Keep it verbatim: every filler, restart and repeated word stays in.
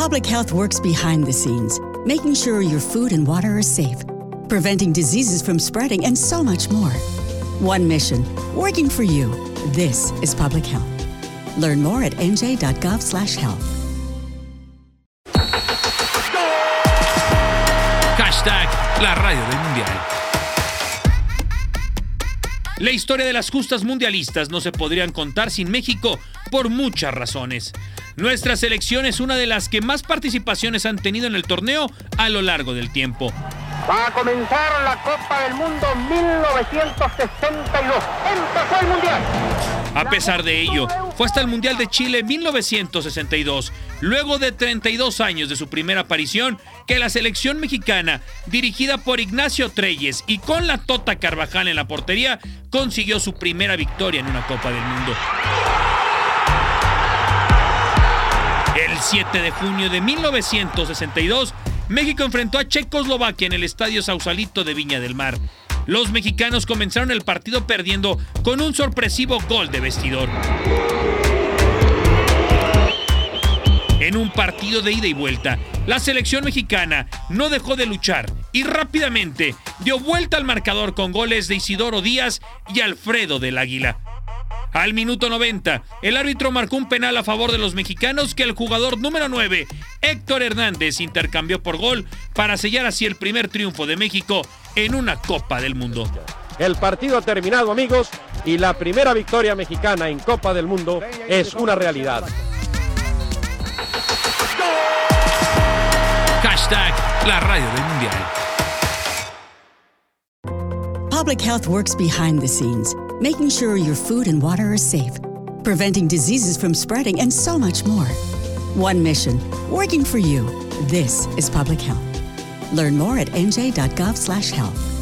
Public health works behind the scenes, making sure your food and water are safe, preventing diseases from spreading, and so much more. One mission, working for you. This is public health. Learn more at n j dot gov slash health. Hashtag la radio del mundial. La historia de las justas mundialistas no se podrían contar sin México por muchas razones. Nuestra selección es una de las que más participaciones han tenido en el torneo a lo largo del tiempo. Va a comenzar la Copa del Mundo mil novecientos sesenta y dos. ¡Empezó el Mundial! A pesar de ello, fue hasta el Mundial de Chile mil novecientos sesenta y dos, luego de treinta y dos años de su primera aparición, que la selección mexicana, dirigida por Ignacio Treyes y con la Tota Carvajal en la portería, consiguió su primera victoria en una Copa del Mundo. El siete de junio de mil novecientos sesenta y dos, México enfrentó a Checoslovaquia en el Estadio Sausalito de Viña del Mar. Los mexicanos comenzaron el partido perdiendo con un sorpresivo gol de vestidor. En un partido de ida y vuelta, la selección mexicana no dejó de luchar y rápidamente dio vuelta al marcador con goles de Isidoro Díaz y Alfredo del Águila. Al minuto noventa, el árbitro marcó un penal a favor de los mexicanos que el jugador número nueve, Héctor Hernández, intercambió por gol para sellar así el primer triunfo de México en una Copa del Mundo. El partido ha terminado, amigos, y la primera victoria mexicana en Copa del Mundo es una realidad. Hashtag la radio del mundial. Public health works behind the scenes, making sure your food and water are safe, preventing diseases from spreading, and so much more. One mission, working for you. This is public health. Learn more at n j dot gov slash health.